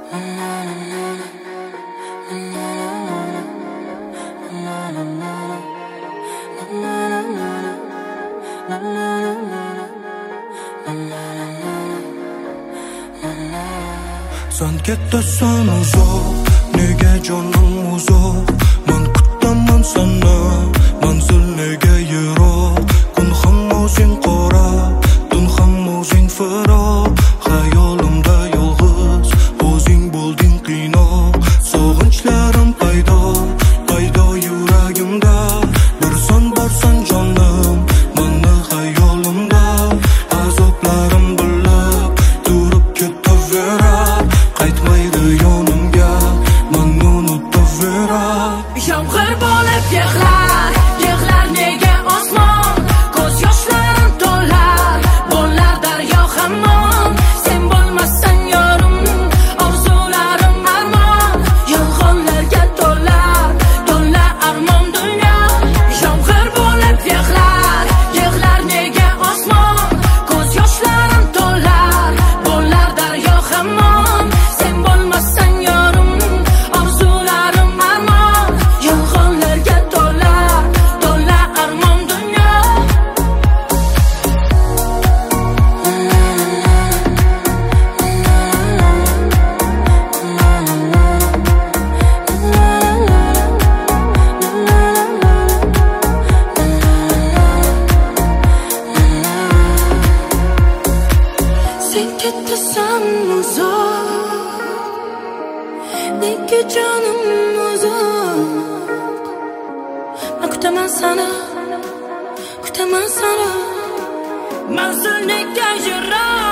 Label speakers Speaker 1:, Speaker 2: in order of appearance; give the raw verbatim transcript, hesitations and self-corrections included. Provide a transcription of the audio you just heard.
Speaker 1: Sen ketasan uzoq, nega jonim uzoq? Men kutaman seni, manzil nega yiroq? Kun ham o'zing qora, tun ham o'zing firoq. Xayolimda yolg'iz, o'zing bo'lding qiynoq. Sog'inchlarim paydo, paydo yuragimda. Bir son borsan jonim, meni xayolimda. Azoblarim bilib, turib ketaverar. Qaytmaydi yonimga, meni unutaverar.
Speaker 2: Yomg'ir bo'lib yig'lar, yig'lar nega osmon? Ko'z yoshlarim to'lar, bo'lar daryo hamon. Sen bo'lmassan yorim, orzularim armon. Yolg'onlarga to'lar, to'lar armon dunyo. Yomg'ir bo'lib yig'lar, yig'lar nega osmon? Ko'z yoshlarim to'lar, bo'lar daryo hamon. Sen bo'lmassan yorim, orzularim armon. Yolg'onlarga to'lar, to'lar armon dunyo. Sen ketasan uzoq, nega jonim uzoq? Men kutaman seni, kutaman seni, manzil nega yiroq?